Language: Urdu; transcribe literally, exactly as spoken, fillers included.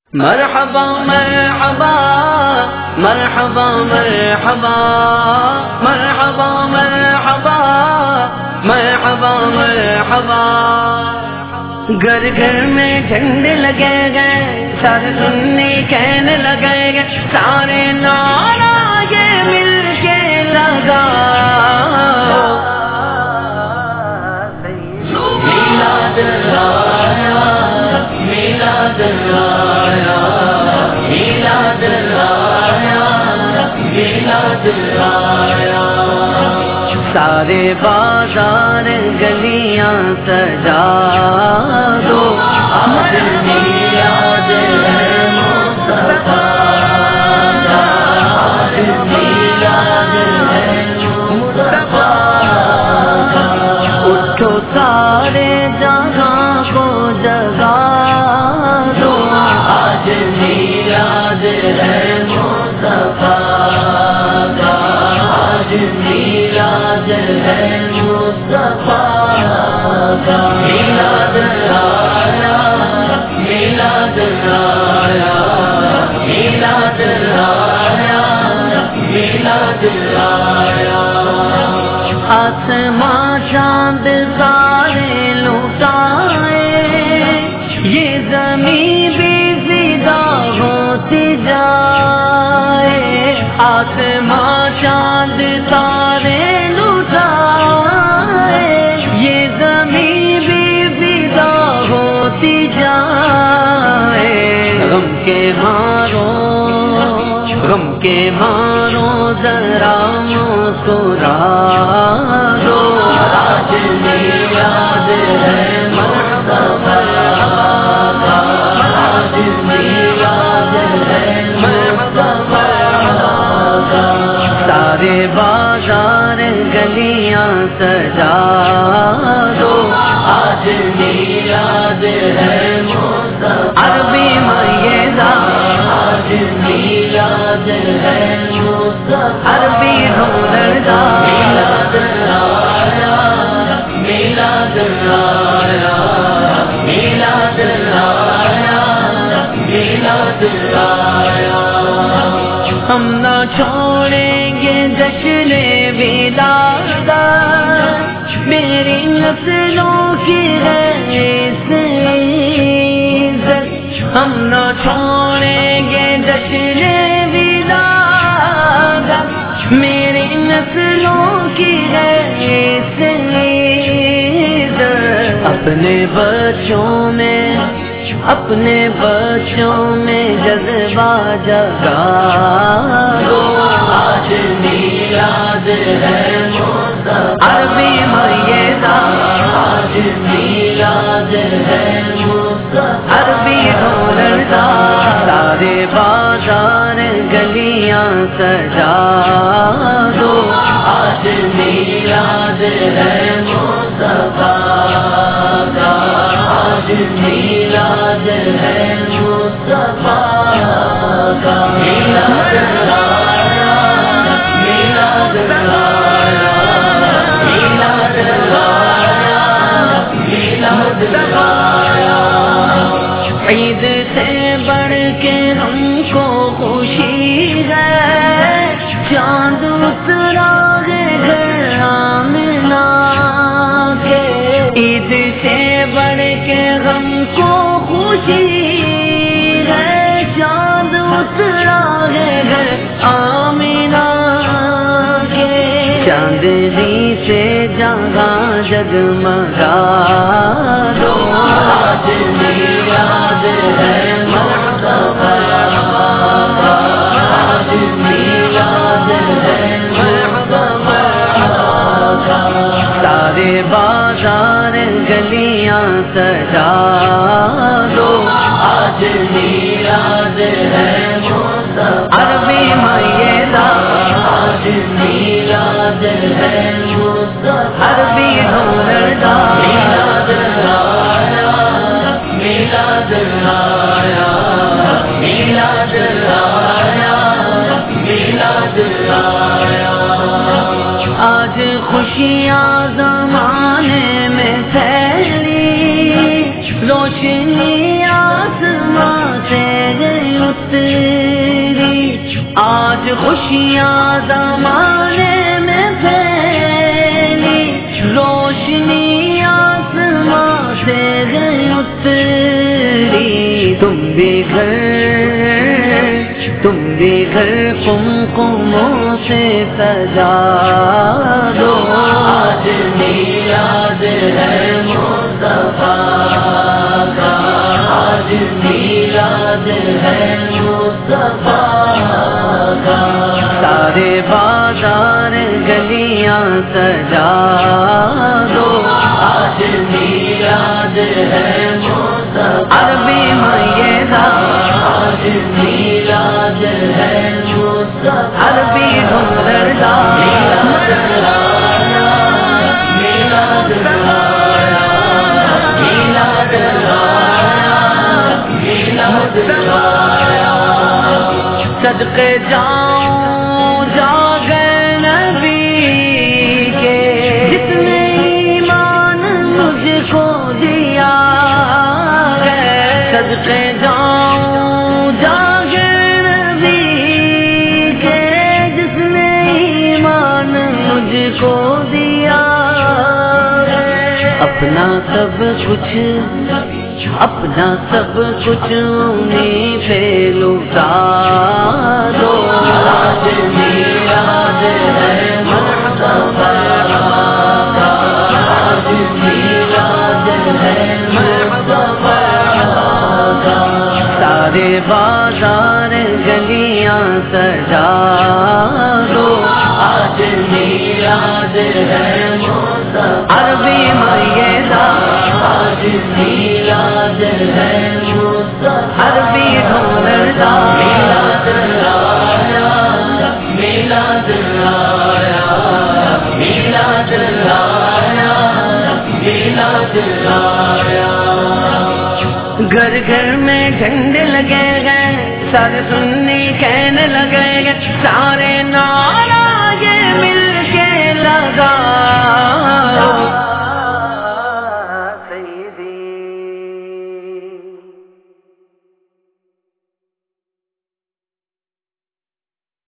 مرحبا مرحبا مرحبا مرحبا مرحبا مرحبا مرحبا مرحبا گھر گھر میں جھنڈے لگے گئے، سارے سنی کہنے لگے گئے، سارے نعرہ یہ مل کے لگا میلاد آیا میلاد آیا میلاد آیا میلاد آیا، سارے بازار گلیاں سجا دو، آج میلاد ہے مصطفیٰ، آج میلاد ہے مصطفیٰ، اٹھو سارے جہاں کو جگا دو، آج میلاد ہے مصطفیٰ، آج میلاد ہے مصطفیٰ، میلاد آیا میلاد آیا میلاد آیا میلاد آیا، آسمان چاند سارے لٹائے، یہ زمین بھی فدا ہوتی جائے، آسمان چاند سارے لٹائے، یہ زمین بھی فدا ہوتی جائے، غم کے مارو غم کے مارو ذرا مسکرا دو، آج میلاد ہے مصطفیٰ، آج میلاد ہے مصطفیٰ، سارے بازار گلیاں سجا دو، آج میلاد ہے مصطفیٰ، عربی میدہ آج میلاد ہے مصطفیٰ، عربی ڈھولدا میلاد آیا میلاد آیا میلاد آیا میلاد آیا، ہم نہ چھوڑیں گے جشن ولادت، میری نسلوں کی ہے اس عزت، ہم نہ چھوڑیں گے جشن ولادت، میری نسلوں کی ہے اس عزت، اپنے بچوں میں اپنے بچوں میں جذبہ جگا دو، آج میلاد ہے مصطفیٰ، عربی میدہ آج میلاد ہے مصطفیٰ، عربی ڈھولدا سارے بازار گلیاں سجا دو، آج میلاد ہے مصطفیٰ، آج میلاد ہے مصطفیٰ، میلاد آیا میلاد آیا میلاد آیا میلاد آیا، عید سے بڑھ کے ہم کو خوشی ہے، چاند اترا ہے گھر آمنہ کے، عید سے بڑھ کے ہم کو خوشی ہے، چاند اترا ہے گھر آمنہ کے، چاندنی سے جہاں جگمگا دو، آج میلاد ہے مصطفیٰ، آج میلاد ہے مصطفیٰ، سارے بازار گلیاں سجا دو، آج میلاد ہے مصطفیٰ، عربی میدہ آج میلاد ہے مصطفیٰ، عربی ڈھولدا میلاد آیا میلاد آیا میلاد آیا میلاد آیا، آج خوشیاں زمانے میں پھیلی، روشنی آسمان سے خوشیاں زمانے میں پھیلی، روشنی آسماں سے اتری، تم بھی گھر تم بھی گھر قمقموں سے سجا دو، آج میلاد ہے مصطفیٰ کا، آج میلاد ہے مصطفیٰ کا، سارے بازار گلیاں سجا دو، آج میلاد ہے مصطفیٰ، عربی میدہ آج میلاد ہے مصطفیٰ، عربی ڈھولردا میلاد آیا، میلاد آیا، میلاد آیا، میلاد آیا، صدقے جاؤں جاگے نبی کے، جس نے ایمان مجھ کو دیا ہے، صدقے جاؤں جاگے نبی کے، جس نے ایمان مجھ کو دیا ہے، اپنا سب کچھ اپنا سب کچھ انہیں پہ لٹا دو، آج میلاد ہے مصطفیٰ کا، آج میلاد ہے مصطفیٰ کا، سارے بازار گلیاں سجا دو، آج میلاد ہے مصطفیٰ، عربی میدہ آج میلاد ہے مصطفیٰ، عربی ڈھولردا میلاد آیا، میلاد آیا، میلاد آیا، میلاد آیا، گھر گھر میں جھنڈے لگے گئے، سارے سنی کہنے لگے گئے، سارے نعرہ